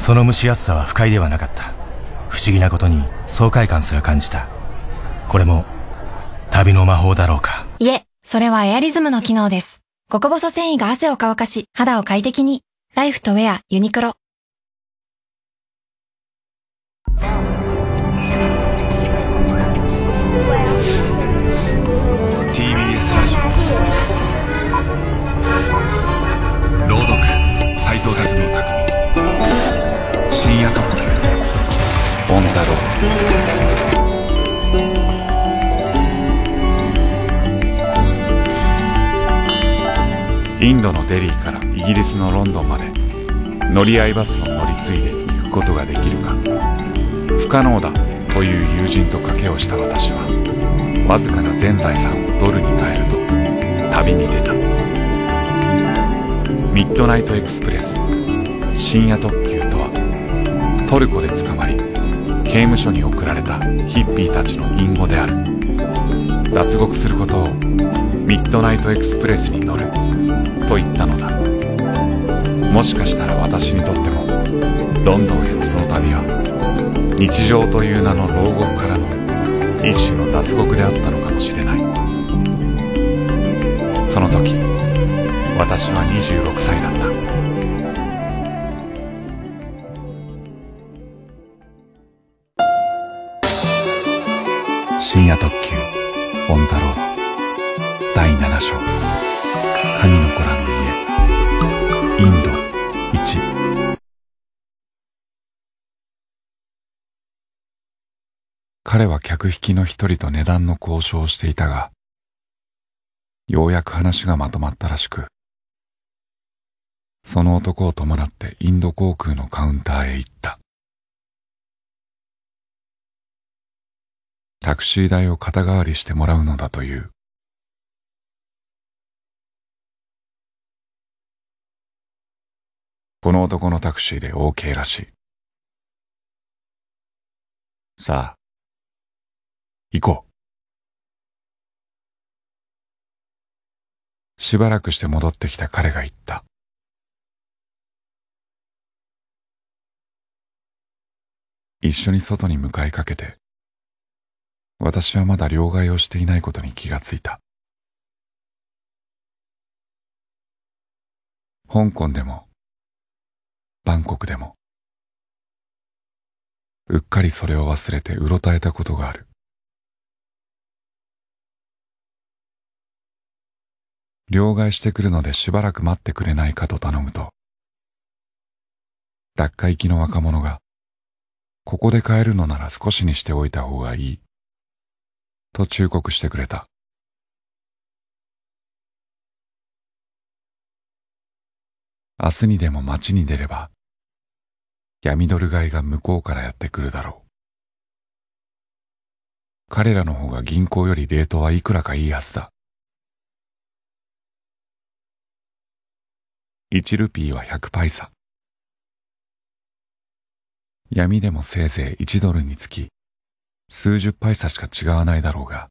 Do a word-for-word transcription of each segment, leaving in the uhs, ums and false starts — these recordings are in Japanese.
その蒸し暑さは不快ではなかった。不思議なことに爽快感すら感じた。これも旅の魔法だろうか。 いえ、それはエアリズムの機能です。極細繊維が汗を乾かし、肌を快適に。ライフとウェアユニクロ。 ティービーエス ラジオ朗読斉藤匠、深夜特急オンザロード。インドのデリーからイギリスのロンドンまで乗り合いバスを乗り継いで行くことができるか。不可能だという友人と賭けをした私は、わずかな全財産をドルに変えると旅に出た。ミッドナイトエクスプレス深夜特急とは、トルコで捕まり刑務所に送られたヒッピーたちの隠語である。脱獄することをミッドナイトエクスプレスに乗ると言ったのだ。もしかしたら私にとってもロンドンへのその旅は、日常という名の牢獄からの一種の脱獄であったのかもしれない。その時私はにじゅうろくさいだった。深夜特急オンザロードだいなな章、神の子らの家インドいち。彼は客引きの一人と値段の交渉をしていたが、ようやく話がまとまったらしく、その男を伴ってインド航空のカウンターへ行った。タクシー代を肩代わりしてもらうのだという。この男のタクシーで OK らしい。さあ、行こう。しばらくして戻ってきた彼が言った。一緒に外に向かいかけて、私はまだ両替をしていないことに気がついた。香港でもバンコクでもうっかりそれを忘れてうろたえたことがある。両替してくるのでしばらく待ってくれないかと頼むと、脱会行きの若者が、ここで買えるのなら少しにしておいた方がいいと忠告してくれた。明日にでも街に出れば闇ドル買いが向こうからやってくるだろう。彼らの方が銀行よりレートはいくらかいいはずだ。いちルピーはひゃくパイサ。闇でもせいぜいいちドルにつき数十パイサしか違わないだろうが、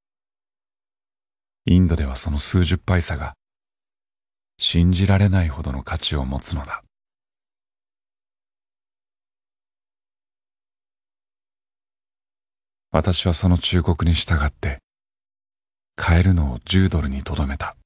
インドではその数十パイサが信じられないほどの価値を持つのだ。私はその忠告に従って買えるのをじゅうドルにとどめた。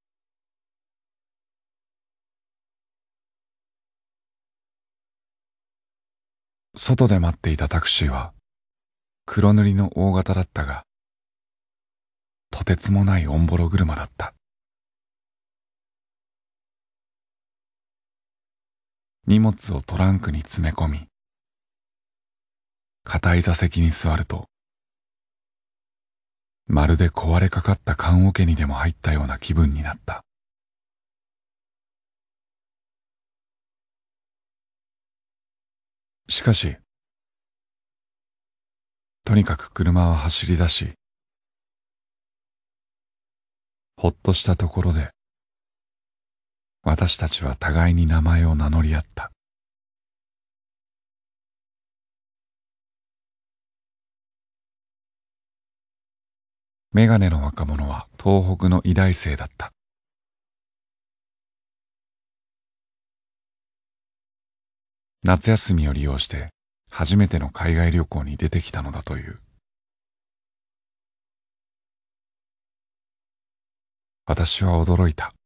外で待っていたタクシーは黒塗りの大型だったが、とてつもないオンボロ車だった。荷物をトランクに詰め込み、硬い座席に座ると、まるで壊れかかった棺桶にでも入ったような気分になった。しかし、とにかく車は走り出し、ほっとしたところで、私たちは互いに名前を名乗り合った。メガネの若者は東北の医大生だった。 夏休みを利用して初めての海外旅行に出てきたのだという。私は驚いた。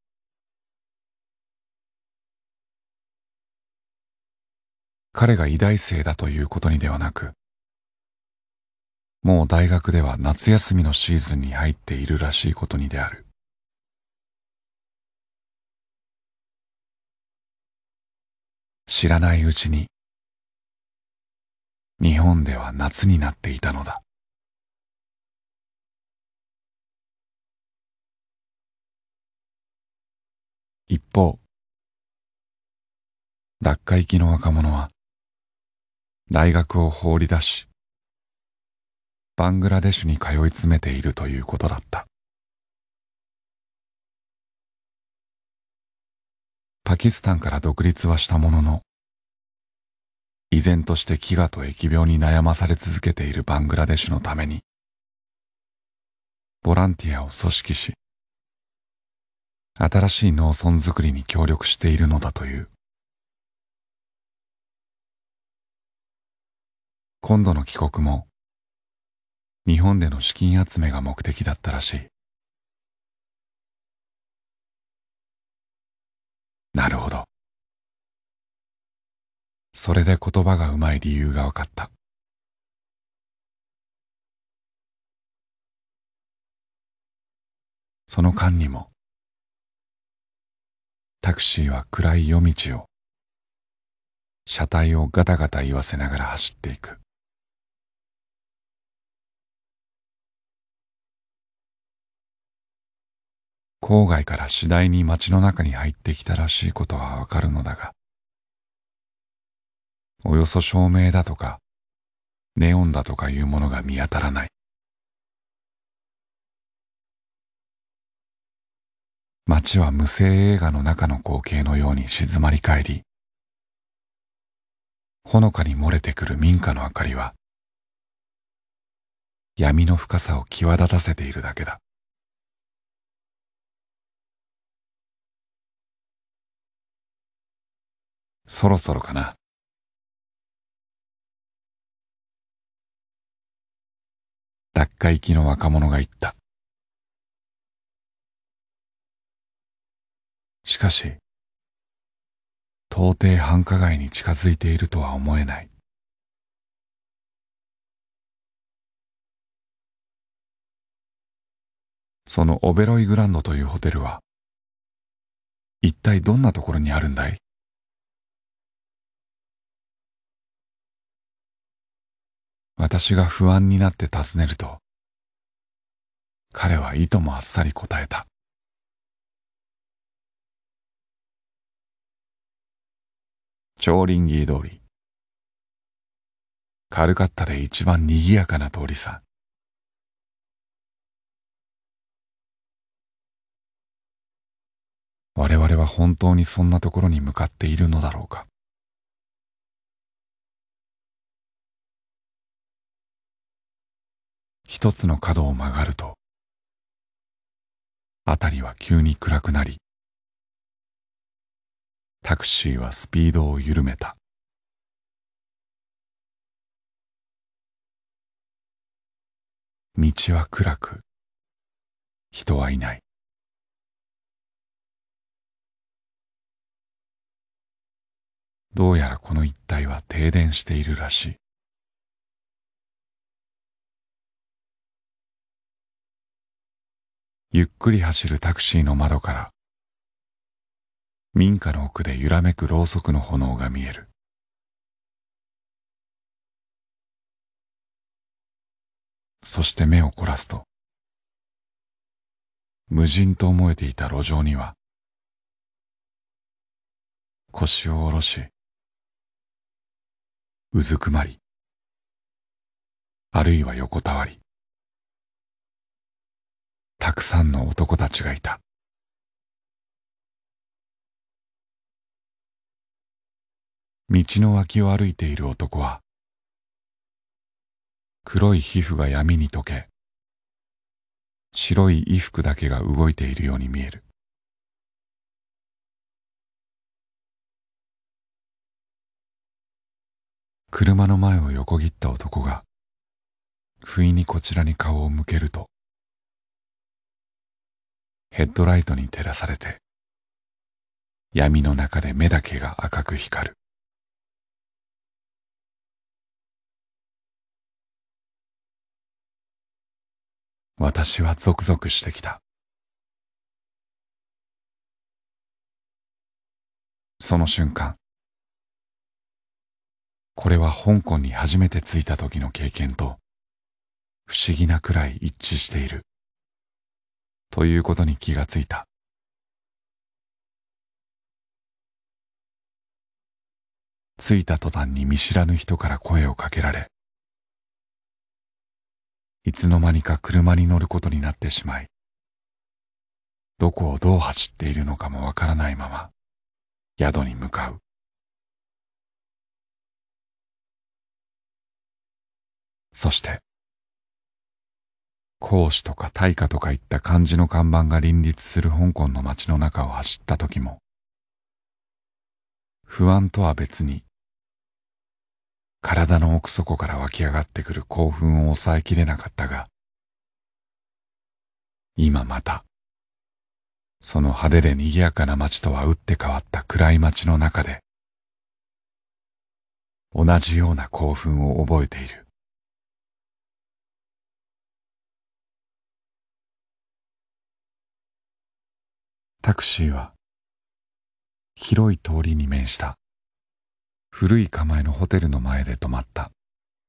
彼が医大生だということにではなく、もう大学では夏休みのシーズンに入っているらしいことにである。知らないうちに、日本では夏になっていたのだ。一方、脱会期の若者は、大学を放り出し、バングラデシュに通い詰めているということだった。パキスタンから独立はしたものの、依然として飢餓と疫病に悩まされ続けているバングラデシュのために、ボランティアを組織し、新しい農村づくりに協力しているのだという。今度の帰国も、日本での資金集めが目的だったらしい。なるほど。それで言葉がうまい理由が分かった。その間にも、タクシーは暗い夜道を、車体をガタガタ言わせながら走っていく。郊外から次第に街の中に入ってきたらしいことはわかるのだが、およそ照明だとか、ネオンだとかいうものが見当たらない。街は無声映画の中の光景のように静まり返り、ほのかに漏れてくる民家の明かりは、闇の深さを際立たせているだけだ。そろそろかな。脱会期の若者が言った。しかし、到底繁華街に近づいているとは思えない。そのオベロイグランドというホテルは、一体どんなところにあるんだい？私が不安になって尋ねると、彼はいともあっさり答えた。チョーリンギー通り。カルカッタで一番賑やかな通りさ。我々は本当にそんなところに向かっているのだろうか。一つの角を曲がると、辺りは急に暗くなり、タクシーはスピードを緩めた。道は暗く、人はいない。どうやらこの一帯は停電しているらしい。ゆっくり走るタクシーの窓から、民家の奥で揺らめくろうそくの炎が見える。そして目を凝らすと、無人と思えていた路上には、腰を下ろし、うずくまり、あるいは横たわり、たくさんの男たちがいた。道の脇を歩いている男は、黒い皮膚が闇に溶け、白い衣服だけが動いているように見える。 車の前を横切った男が不意にこちらに顔を向けると、ヘッドライトに照らされて闇の中で目だけが赤く光る。私はゾクゾクしてきた。その瞬間、これは香港に初めて着いた時の経験と不思議なくらい一致しているということに気がついた。着いた途端に見知らぬ人から声をかけられ、いつの間にか車に乗ることになってしまい、どこをどう走っているのかもわからないまま宿に向かう。そして孔子とか大化とかいった漢字の看板が林立する香港の街の中を走った時も、不安とは別に体の奥底から湧き上がってくる興奮を抑えきれなかったが、今またその派手で賑やかな街とは打って変わった暗い街の中で同じような興奮を覚えている。タクシーは広い通りに面した古い構えのホテルの前で止まった。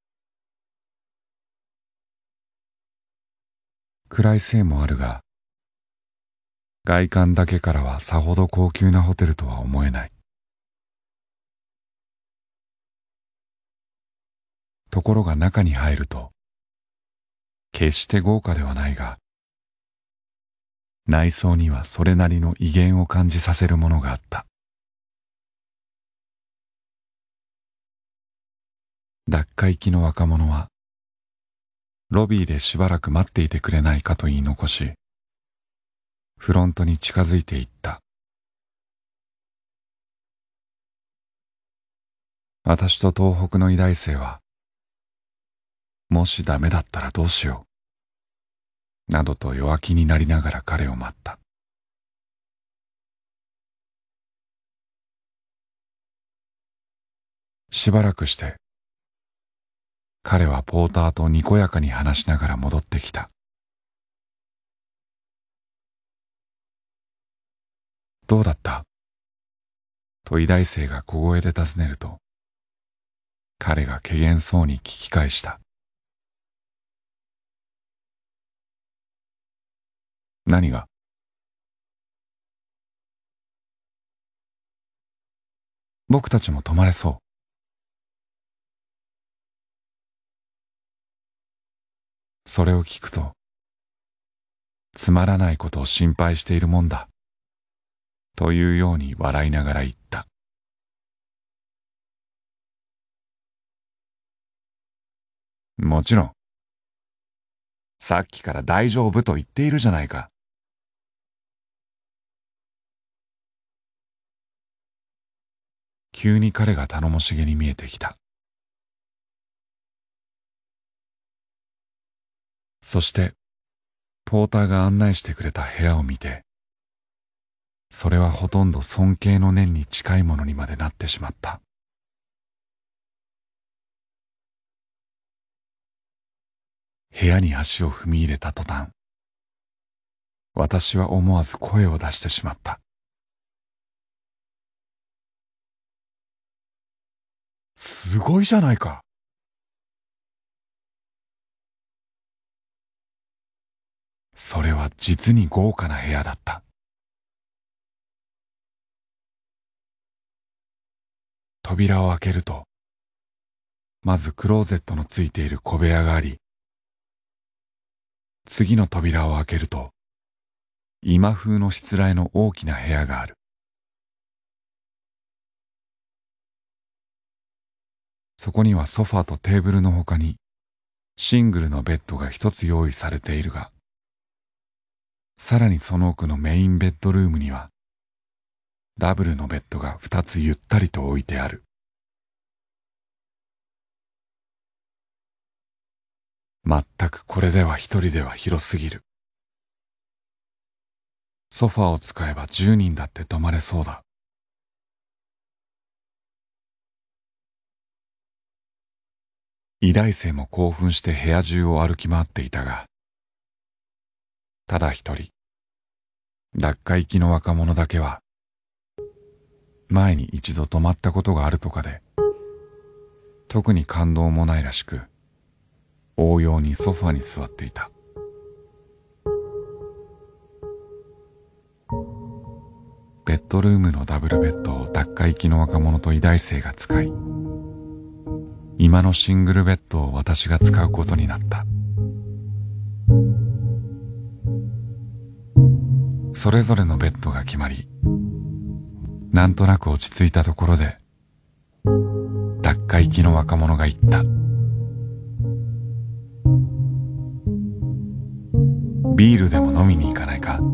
暗いせいもあるが、外観だけからはさほど高級なホテルとは思えない。ところが中に入ると、決して豪華ではないが、内装にはそれなりの威厳を感じさせるものがあった。脱会行きの若者は、ロビーでしばらく待っていてくれないかと言い残し、フロントに近づいていった。私と東北の医大生は、もしダメだったらどうしよう。などと弱気になりながら彼を待った。しばらくして、彼はポーターとにこやかに話しながら戻ってきた。どうだったと医大生が小声で尋ねると、彼が怪訝そうに聞き返した。何が？僕たちも泊まれそう。それを聞くと、つまらないことを心配しているもんだ、というように笑いながら言った。もちろん。さっきから大丈夫と言っているじゃないか。急に彼が頼もしげに見えてきた。そして、ポーターが案内してくれた部屋を見て、それはほとんど尊敬の念に近いものにまでなってしまった。部屋に足を踏み入れた途端、私は思わず声を出してしまった。すごいじゃないか。それは実に豪華な部屋だった。扉を開けると、まずクローゼットのついている小部屋があり、次の扉を開けると、今風のしつらえの大きな部屋がある。そこにはソファーとテーブルの他に、シングルのベッドが一つ用意されているが、さらにその奥のメインベッドルームには、ダブルのベッドが二つゆったりと置いてある。 全くこれでは一人では広すぎる。ソファーを使えば十人だって泊まれそうだ。医大生も興奮して部屋中を歩き回っていたが、ただ一人、学会行きの若者だけは、前に一度泊まったことがあるとかで、特に感動もないらしく、応用にソファに座っていた。ベッドルームのダブルベッドを学会行きの若者と医大生が使い、今のシングルベッドを私が使うことになった。それぞれのベッドが決まり、なんとなく落ち着いたところで、学会行きの若者が言った。ビールでも飲みに行かないか？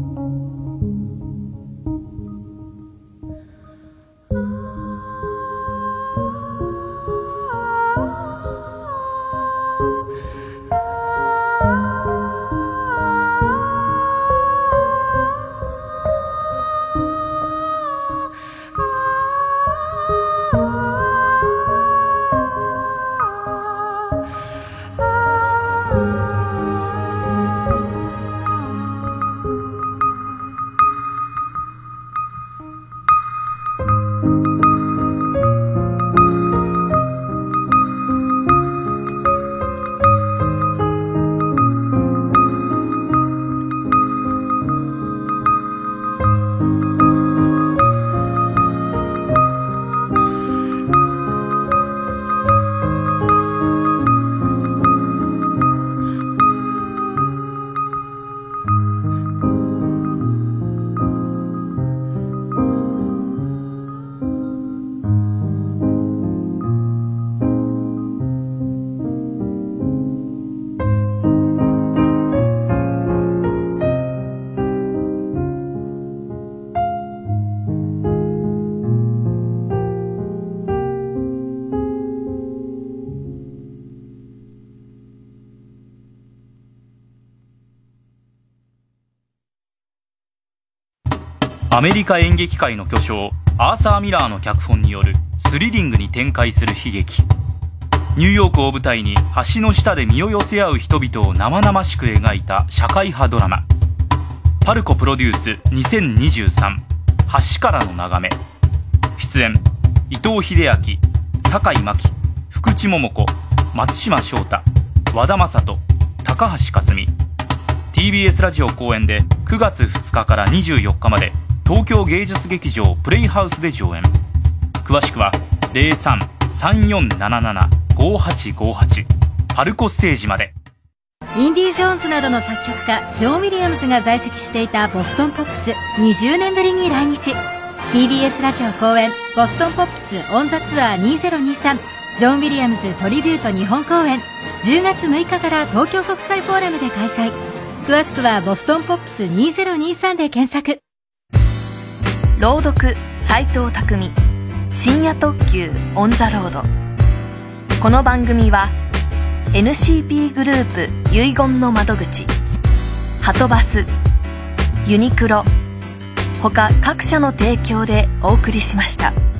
アメリカ演劇界の巨匠アーサー・ミラーの脚本によるスリリングに展開する悲劇。ニューヨークを舞台に橋の下で身を寄せ合う人々を生々しく描いた社会派ドラマ。パルコプロデュースにせんにじゅうさん橋からの眺め。出演伊藤英明、堺真希、福地桃子、松島翔太、和田正人、高橋克実。 ティービーエス ラジオ公演でくがつふつかからにじゅうよっかまで東京芸術劇場プレイハウスで上演。詳しくは ゼロさん さんよんななな ごはちごはち パルコステージまで。 インディ・ジョーンズなどの作曲家ジョン・ウィリアムズが在籍していたボストンポップスにじゅうねんぶりに来日。 ティービーエス ラジオ公演ボストンポップスオン・ザ・ツアーにせんにじゅうさんジョン・ウィリアムズトリビュート日本公演じゅうがつむいかから東京国際フォーラムで開催。詳しくはボストンポップスにせんにじゅうさんで検索。 朗読斉藤匠、深夜特急オンザロード。この番組は エヌシーピー グループ遺言の窓口、はとバス、ユニクロ他各社の提供でお送りしました。